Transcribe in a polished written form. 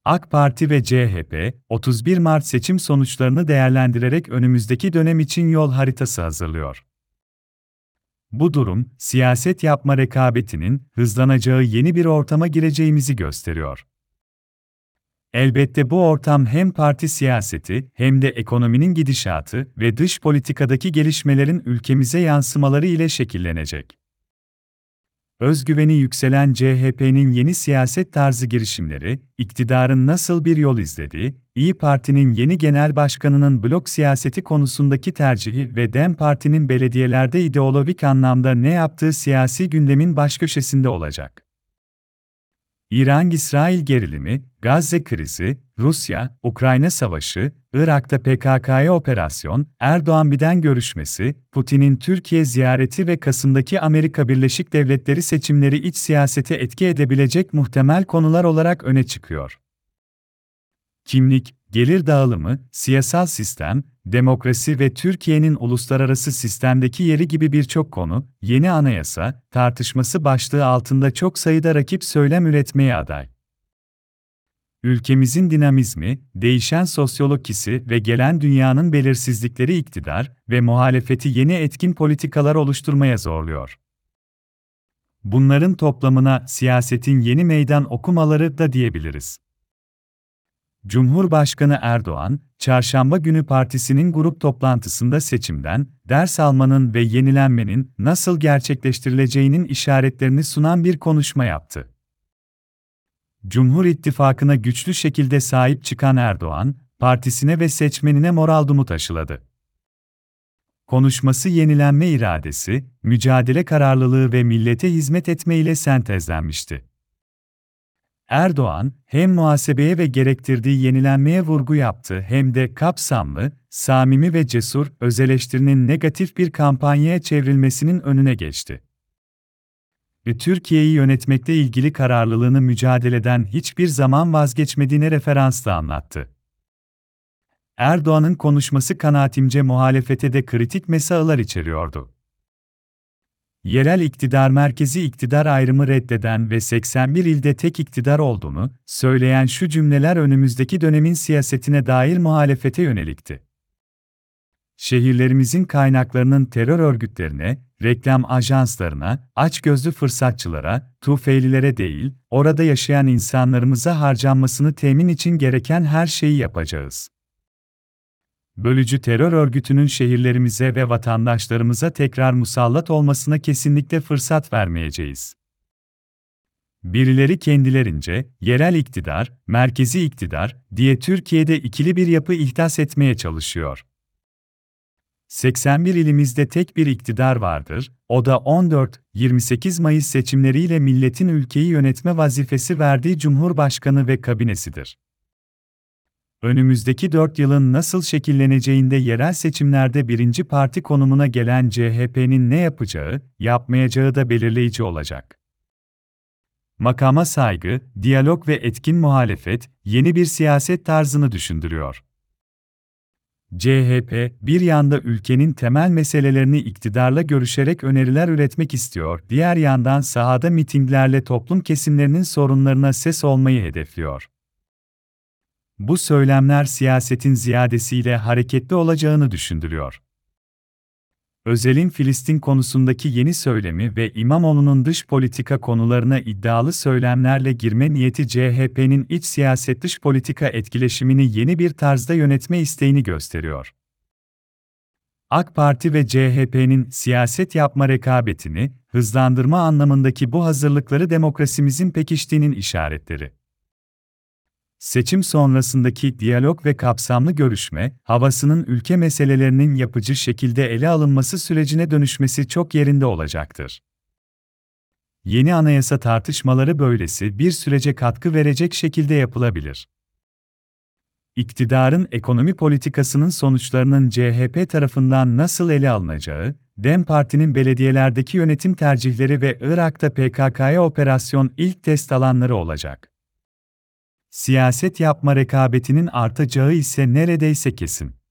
AK Parti ve CHP, 31 Mart seçim sonuçlarını değerlendirerek önümüzdeki dönem için yol haritası hazırlıyor. Bu durum, siyaset yapma rekabetinin hızlanacağı yeni bir ortama gireceğimizi gösteriyor. Elbette bu ortam hem parti siyaseti hem de ekonominin gidişatı ve dış politikadaki gelişmelerin ülkemize yansımaları ile şekillenecek. Özgüveni yükselen CHP'nin yeni siyaset tarzı girişimleri, iktidarın nasıl bir yol izlediği, İYİ Parti'nin yeni genel başkanının blok siyaseti konusundaki tercihi ve DEM Parti'nin belediyelerde ideolojik anlamda ne yaptığı siyasi gündemin başköşesinde olacak. İran-İsrail gerilimi, Gazze krizi, Rusya-Ukrayna savaşı, Irak'ta PKK'ya operasyon, Erdoğan-Biden görüşmesi, Putin'in Türkiye ziyareti ve Kasım'daki Amerika Birleşik Devletleri seçimleri iç siyasete etki edebilecek muhtemel konular olarak öne çıkıyor. Kimlik, gelir dağılımı, siyasal sistem, demokrasi ve Türkiye'nin uluslararası sistemdeki yeri gibi birçok konu, yeni anayasa, tartışması başlığı altında çok sayıda rakip söylem üretmeye aday. Ülkemizin dinamizmi, değişen sosyolojisi ve gelen dünyanın belirsizlikleri iktidar ve muhalefeti yeni etkin politikalar oluşturmaya zorluyor. Bunların toplamına siyasetin yeni meydan okumaları da diyebiliriz. Cumhurbaşkanı Erdoğan, Çarşamba günü partisinin grup toplantısında seçimden, ders almanın ve yenilenmenin nasıl gerçekleştirileceğinin işaretlerini sunan bir konuşma yaptı. Cumhur İttifakı'na güçlü şekilde sahip çıkan Erdoğan, partisine ve seçmenine moral dumut aşıladı. Konuşması yenilenme iradesi, mücadele kararlılığı ve millete hizmet etme ile sentezlenmişti. Erdoğan, hem muhasebeye ve gerektirdiği yenilenmeye vurgu yaptı hem de kapsamlı, samimi ve cesur öz eleştirinin negatif bir kampanyaya çevrilmesinin önüne geçti. Türkiye'yi yönetmekle ilgili kararlılığını mücadeleden hiçbir zaman vazgeçmediğine referansla anlattı. Erdoğan'ın konuşması kanaatimce muhalefete de kritik mesajlar içeriyordu. Yerel iktidar merkezi iktidar ayrımı reddeden ve 81 ilde tek iktidar olduğunu söyleyen şu cümleler önümüzdeki dönemin siyasetine dair muhalefete yönelikti. Şehirlerimizin kaynaklarının terör örgütlerine, reklam ajanslarına, açgözlü fırsatçılara, tufelilere değil, orada yaşayan insanlarımıza harcanmasını temin için gereken her şeyi yapacağız. Bölücü terör örgütünün şehirlerimize ve vatandaşlarımıza tekrar musallat olmasına kesinlikle fırsat vermeyeceğiz. Birileri kendilerince, yerel iktidar, merkezi iktidar diye Türkiye'de ikili bir yapı ihdas etmeye çalışıyor. 81 ilimizde tek bir iktidar vardır, o da 14-28 Mayıs seçimleriyle milletin ülkeyi yönetme vazifesi verdiği Cumhurbaşkanı ve kabinesidir. Önümüzdeki 4 yılın nasıl şekilleneceğinde yerel seçimlerde birinci parti konumuna gelen CHP'nin ne yapacağı, yapmayacağı da belirleyici olacak. Makama saygı, diyalog ve etkin muhalefet, yeni bir siyaset tarzını düşündürüyor. CHP, bir yanda ülkenin temel meselelerini iktidarla görüşerek öneriler üretmek istiyor, diğer yandan sahada mitinglerle toplum kesimlerinin sorunlarına ses olmayı hedefliyor. Bu söylemler siyasetin ziyadesiyle hareketli olacağını düşündürüyor. Özel'in Filistin konusundaki yeni söylemi ve İmamoğlu'nun dış politika konularına iddialı söylemlerle girme niyeti CHP'nin iç siyaset dış politika etkileşimini yeni bir tarzda yönetme isteğini gösteriyor. AK Parti ve CHP'nin siyaset yapma rekabetini hızlandırma anlamındaki bu hazırlıkları demokrasimizin pekiştiğinin işaretleri. Seçim sonrasındaki diyalog ve kapsamlı görüşme, havasının ülke meselelerinin yapıcı şekilde ele alınması sürecine dönüşmesi çok yerinde olacaktır. Yeni anayasa tartışmaları böylesi bir sürece katkı verecek şekilde yapılabilir. İktidarın ekonomi politikasının sonuçlarının CHP tarafından nasıl ele alınacağı, DEM Parti'nin belediyelerdeki yönetim tercihleri ve Irak'ta PKK'ya operasyon ilk test alanları olacak. Siyaset yapma rekabetinin artacağı ise neredeyse kesin.